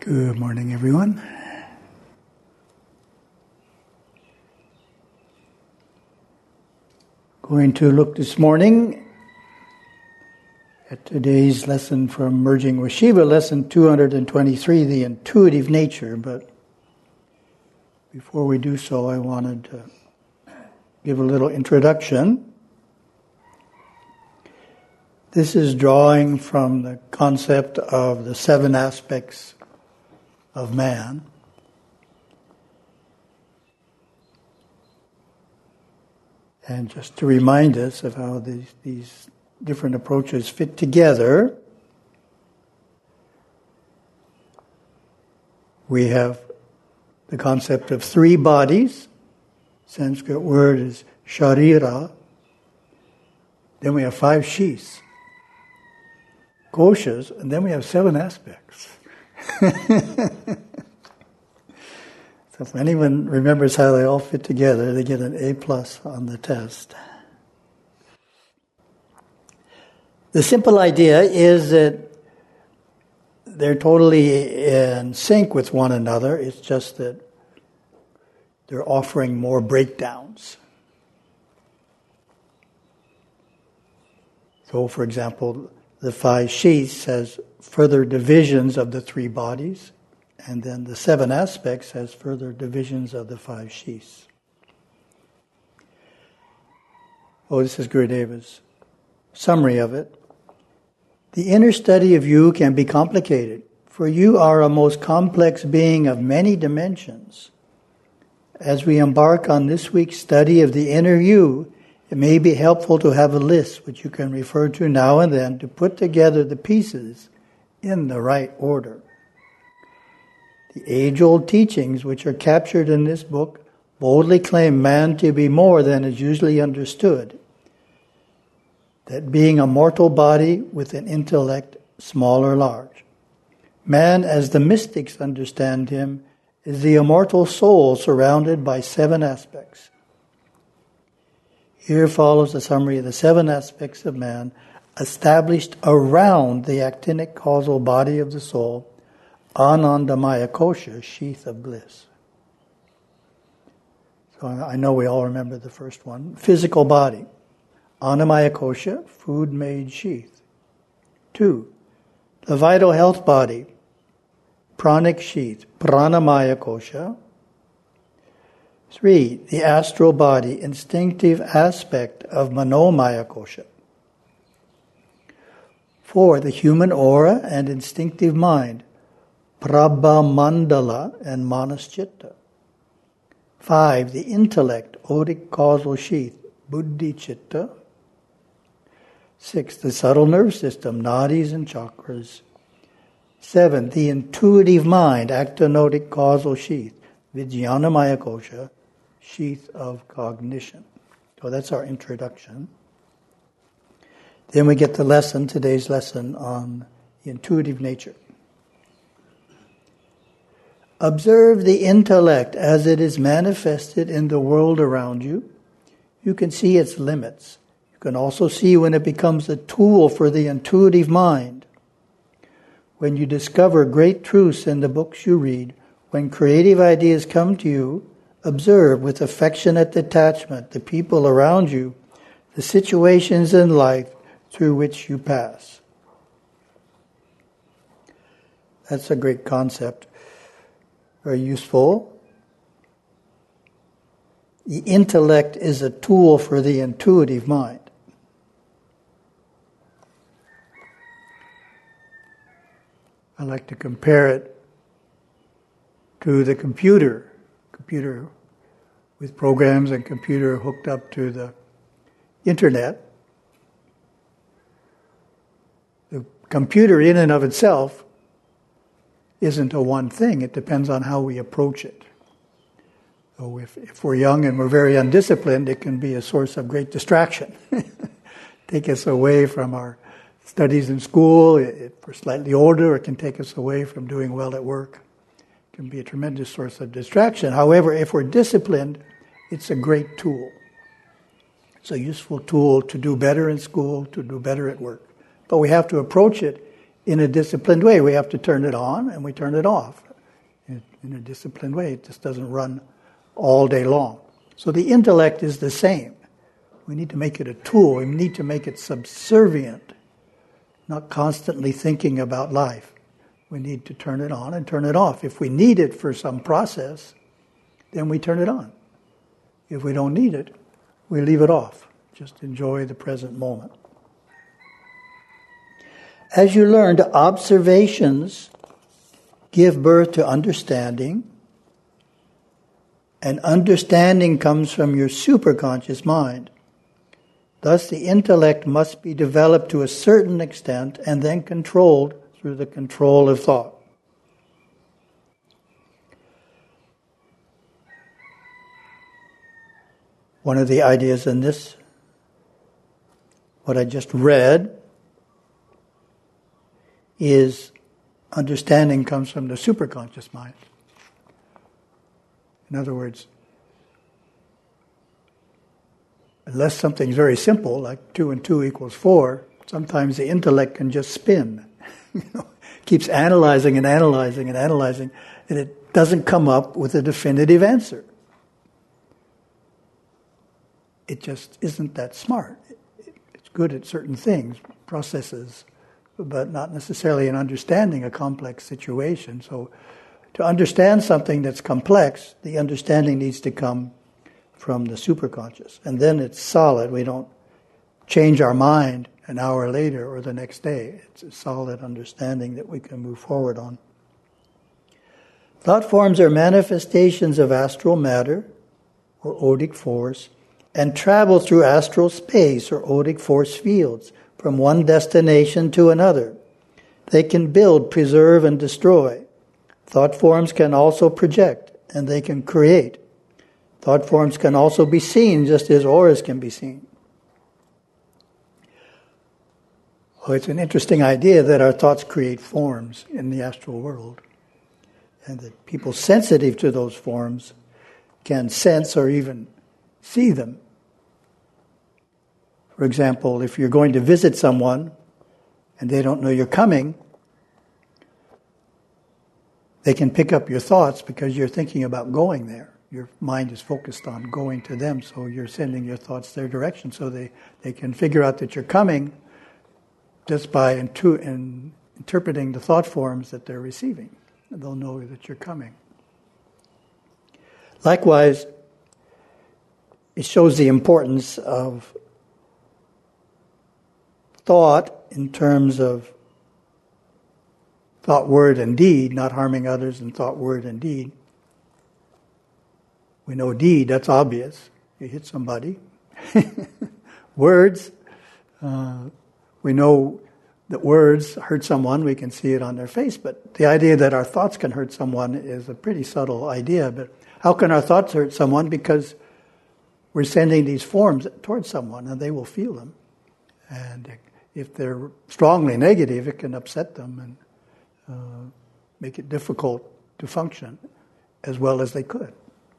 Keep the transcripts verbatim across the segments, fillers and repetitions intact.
Good morning, everyone. Going to look this morning at today's lesson from Merging with Shiva, lesson two hundred twenty-three, the intuitive nature. But before we do so, I wanted to give a little introduction. This is drawing from the concept of the seven aspects of man. And just to remind us of how these, these different approaches fit together, we have the concept of three bodies. Sanskrit word is sharira. Then we have five sheaths, koshas, and then we have seven aspects. So if anyone remembers how they all fit together, they get an A plus on the test. The simple idea is that they're totally in sync with one another. It's just that they're offering more breakdowns. So, for example, the five sheaths has further divisions of the three bodies, and then the seven aspects has further divisions of the five sheaths. Oh, this is Gurudeva's summary of it. The inner study of you can be complicated, for you are a most complex being of many dimensions. As we embark on this week's study of the inner you, it may be helpful to have a list which you can refer to now and then to put together the pieces in the right order. The age-old teachings which are captured in this book boldly claim man to be more than is usually understood. That being a mortal body with an intellect, small or large. Man, as the mystics understand him, is the immortal soul surrounded by seven aspects. Here follows a summary of the seven aspects of man established around the actinic causal body of the soul, Anandamaya Kosha, sheath of bliss. So I know we all remember the first one. Physical body, Anandamaya Kosha, food-made sheath. Two, the vital health body, pranic sheath, Pranamaya Kosha. Three, the astral body, instinctive aspect of Manomaya Kosha. Four, the human aura and instinctive mind, Prabha Mandala and Manaschitta. Five, the intellect, odic causal sheath, Buddhi Chitta. Six, the subtle nerve system, nadis and chakras. Seven, the intuitive mind, actinodic causal sheath, Vijnanamaya Kosha, sheath of cognition. So that's our introduction. Then we get the lesson, today's lesson on the intuitive nature. Observe the intellect as it is manifested in the world around you. You can see its limits. You can also see when it becomes a tool for the intuitive mind. When you discover great truths in the books you read, when creative ideas come to you, observe with affectionate detachment the people around you, the situations in life through which you pass. That's a great concept. Very useful. The intellect is a tool for the intuitive mind. I like to compare it to the computer. Computer with programs and computer hooked up to the internet. The computer in and of itself isn't a one thing. It depends on how we approach it. So if, if we're young and we're very undisciplined, it can be a source of great distraction. Take us away from our studies in school. If we're slightly older, it can take us away from doing well at work. It can be a tremendous source of distraction. However, if we're disciplined, it's a great tool. It's a useful tool to do better in school, to do better at work. But we have to approach it in a disciplined way. We have to turn it on and we turn it off. In, in a disciplined way, it just doesn't run all day long. So the intellect is the same. We need to make it a tool. We need to make it subservient, not constantly thinking about life. We need to turn it on and turn it off. If we need it for some process, then we turn it on. If we don't need it, we leave it off. Just enjoy the present moment. As you learned, observations give birth to understanding, and understanding comes from your superconscious mind. Thus, the intellect must be developed to a certain extent and then controlled through the control of thought. One of the ideas in this, what I just read, is understanding comes from the superconscious mind. In other words, unless something's very simple, like two and two equals four, sometimes the intellect can just spin. you know, keeps analyzing and analyzing and analyzing, and it doesn't come up with a definitive answer. It just isn't that smart. It's good at certain things, processes, but not necessarily in understanding a complex situation. So to understand something that's complex, the understanding needs to come from the superconscious. And then it's solid. We don't change our mind an hour later or the next day. It's a solid understanding that we can move forward on. Thought forms are manifestations of astral matter or odic force and travel through astral space or odic force fields from one destination to another. They can build, preserve, and destroy. Thought forms can also project, and they can create. Thought forms can also be seen, just as auras can be seen. Oh, it's an interesting idea that our thoughts create forms in the astral world, and that people sensitive to those forms can sense or even see them. For example, if you're going to visit someone and they don't know you're coming, they can pick up your thoughts because you're thinking about going there. Your mind is focused on going to them, so you're sending your thoughts their direction. So they, they can figure out that you're coming just by intu- in interpreting the thought forms that they're receiving. And they'll know that you're coming. Likewise, it shows the importance of thought in terms of thought, word, and deed, not harming others in thought, word, and deed. We know deed, that's obvious. You hit somebody. Words, uh, we know that words hurt someone, we can see it on their face, but the idea that our thoughts can hurt someone is a pretty subtle idea. But how can our thoughts hurt someone? Because we're sending these forms towards someone and they will feel them. And if they're strongly negative, it can upset them and uh, make it difficult to function as well as they could.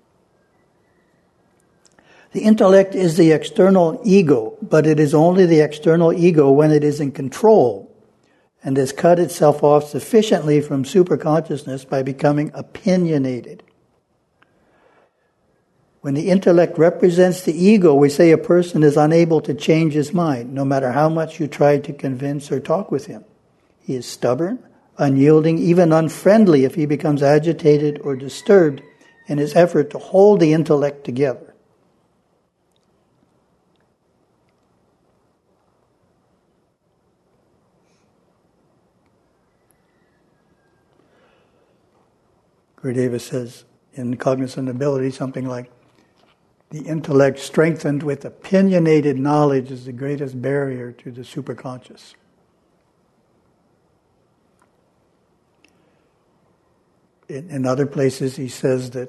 The intellect is the external ego, but it is only the external ego when it is in control and has cut itself off sufficiently from superconsciousness by becoming opinionated. When the intellect represents the ego, we say a person is unable to change his mind, no matter how much you try to convince or talk with him. He is stubborn, unyielding, even unfriendly if he becomes agitated or disturbed in his effort to hold the intellect together. Gurudeva says in Cognizant Ability something like, the intellect strengthened with opinionated knowledge is the greatest barrier to the superconscious. In, in other places he says that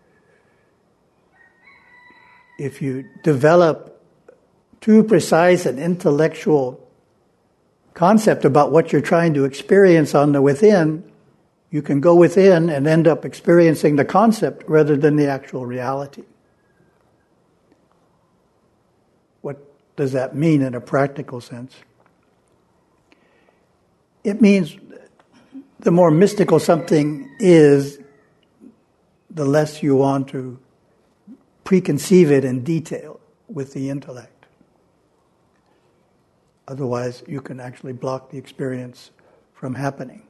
if you develop too precise an intellectual concept about what you're trying to experience on the within, you can go within and end up experiencing the concept rather than the actual reality. What does that mean in a practical sense? It means the more mystical something is, the less you want to preconceive it in detail with the intellect. Otherwise, you can actually block the experience from happening.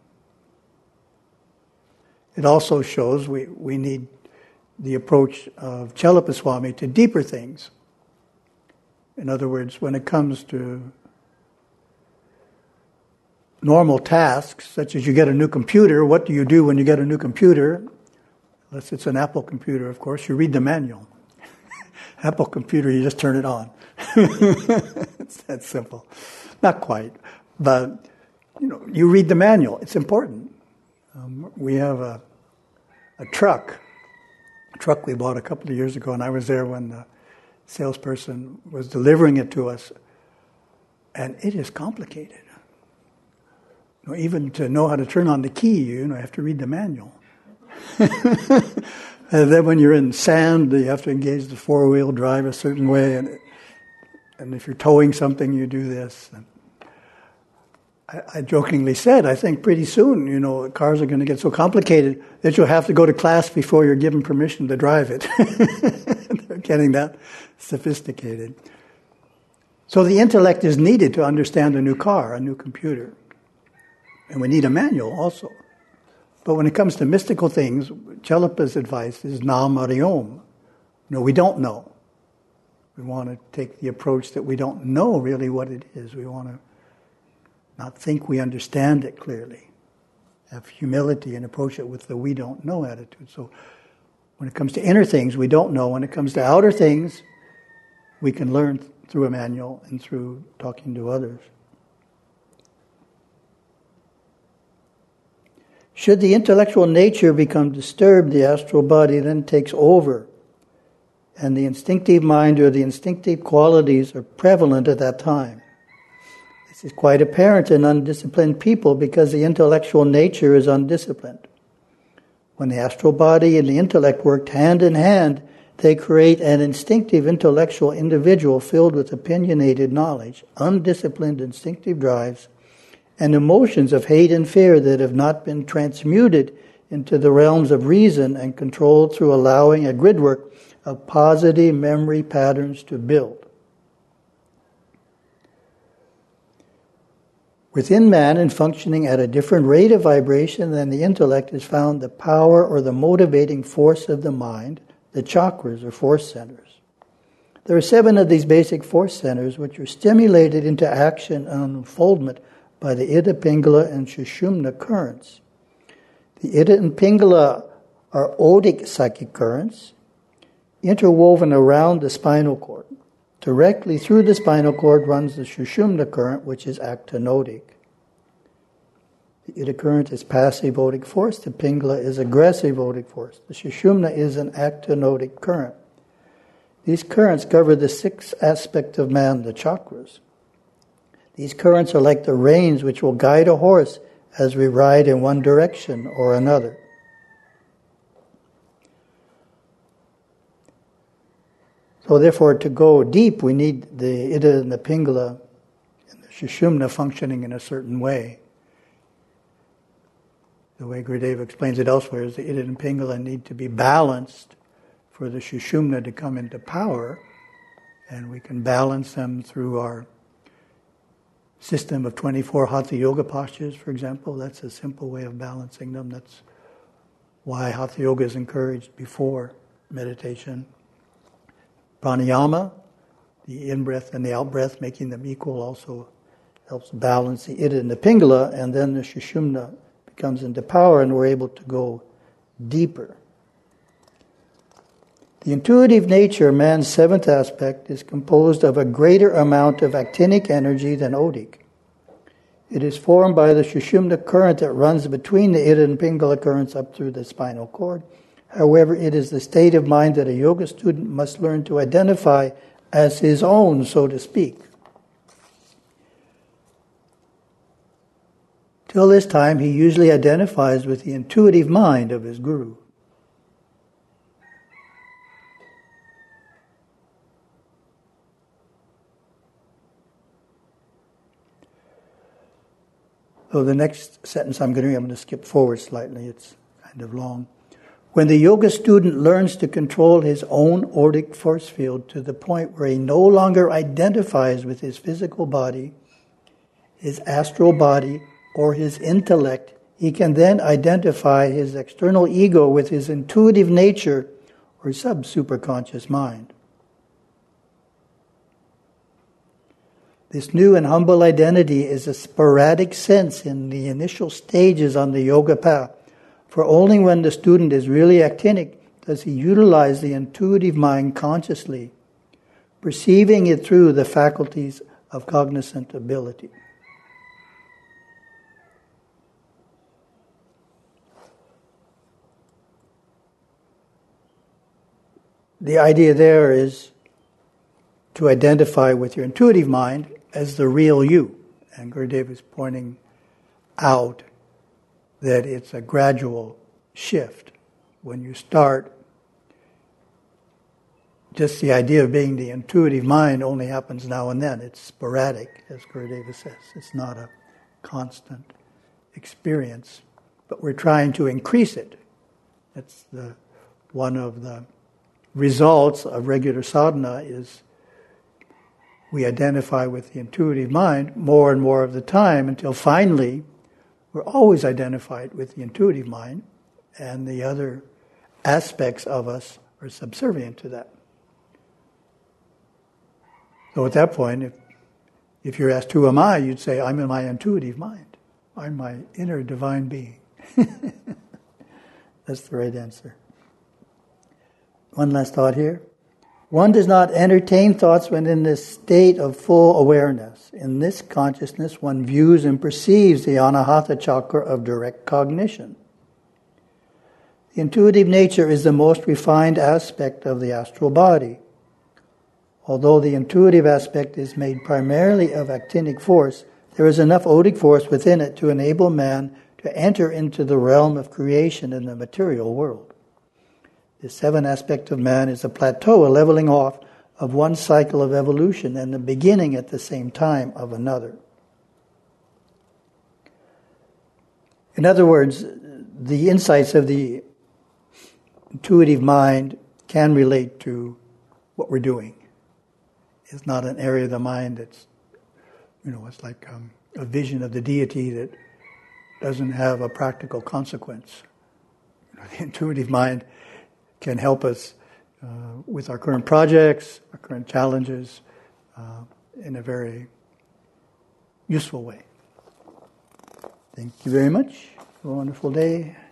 It also shows we, we need the approach of Chelapa Swami to deeper things. In other words, when it comes to normal tasks, such as you get a new computer, what do you do when you get a new computer? Unless it's an Apple computer, of course, you read the manual. Apple computer, you just turn it on. It's that simple. Not quite, but you know, you read the manual. It's important. Um, we have a, a truck, a truck we bought a couple of years ago, and I was there when the salesperson was delivering it to us, and it is complicated. You know, even to know how to turn on the key, you know, you have to read the manual. And then when you're in sand, you have to engage the four-wheel drive a certain way, and and if you're towing something, you do this. And I, I jokingly said, I think pretty soon, you know, cars are going to get so complicated that you'll have to go to class before you're given permission to drive it. They're getting that sophisticated. So the intellect is needed to understand a new car, a new computer. And we need a manual also. But when it comes to mystical things, Chelapa's advice is Nam Ari Om. No, we don't know. We want to take the approach that we don't know really what it is. We want to not think we understand it clearly. Have humility and approach it with the we don't know attitude. So when it comes to inner things, we don't know. When it comes to outer things, we can learn through a manual and through talking to others. Should the intellectual nature become disturbed, the astral body then takes over, and the instinctive mind or the instinctive qualities are prevalent at that time. This is quite apparent in undisciplined people because the intellectual nature is undisciplined. When the astral body and the intellect work hand in hand, they create an instinctive intellectual individual filled with opinionated knowledge, undisciplined instinctive drives, and emotions of hate and fear that have not been transmuted into the realms of reason and controlled through allowing a gridwork of positive memory patterns to build. Within man and functioning at a different rate of vibration than the intellect is found the power or the motivating force of the mind, the chakras or force centers. There are seven of these basic force centers which are stimulated into action and unfoldment by the Ida, Pingala, and Sushumna currents. The Ida and Pingala are odic psychic currents interwoven around the spinal cord. Directly through the spinal cord runs the Sushumna current, which is actinodic. The Ida current is passive odic force. The Pingala is aggressive odic force. The Sushumna is an actinodic current. These currents cover the sixth aspect of man, the chakras. These currents are like the reins which will guide a horse as we ride in one direction or another. So therefore, to go deep, we need the Ida and the Pingala and the Sushumna functioning in a certain way. The way Gurudeva explains it elsewhere is the Ida and Pingala need to be balanced for the Sushumna to come into power, and we can balance them through our system of twenty-four Hatha Yoga postures, for example. That's a simple way of balancing them. That's why Hatha Yoga is encouraged before meditation. Pranayama, the in-breath and the out-breath, making them equal, also helps balance the Ida and the Pingala, and then the Sushumna comes into power and we're able to go deeper. The intuitive nature, man's seventh aspect, is composed of a greater amount of actinic energy than odic. It is formed by the Sushumna current that runs between the Ida and Pingala currents up through the spinal cord. However, it is the state of mind that a yoga student must learn to identify as his own, so to speak. Till this time, he usually identifies with the intuitive mind of his guru. So the next sentence I'm going to read, I'm going to skip forward slightly. It's kind of long. When the yoga student learns to control his own auric force field to the point where he no longer identifies with his physical body, his astral body, or his intellect, he can then identify his external ego with his intuitive nature or sub-superconscious mind. This new and humble identity is a sporadic sense in the initial stages on the yoga path, for only when the student is really actinic does he utilize the intuitive mind consciously, perceiving it through the faculties of cognizant ability. The idea there is to identify with your intuitive mind as the real you. And Gurudev is pointing out that it's a gradual shift. When you start, just the idea of being the intuitive mind only happens now and then. It's sporadic, as Gurudev says. It's not a constant experience. But we're trying to increase it. That's the one of the results of regular sadhana is we identify with the intuitive mind more and more of the time until finally we're always identified with the intuitive mind and the other aspects of us are subservient to that. So at that point, if, if you're asked, who am I? You'd say, I'm in my intuitive mind. I'm my inner divine being. That's the right answer. One last thought here. One does not entertain thoughts when in this state of full awareness. In this consciousness, one views and perceives the anahata chakra of direct cognition. The intuitive nature is the most refined aspect of the astral body. Although the intuitive aspect is made primarily of actinic force, there is enough odic force within it to enable man to enter into the realm of creation in the material world. The seventh aspect of man is a plateau, a leveling off of one cycle of evolution and the beginning at the same time of another. In other words, the insights of the intuitive mind can relate to what we're doing. It's not an area of the mind that's, you know, it's like um, a vision of the deity that doesn't have a practical consequence. You know, the intuitive mind can help us uh, with our current projects, our current challenges, uh, in a very useful way. Thank you very much. Have a wonderful day.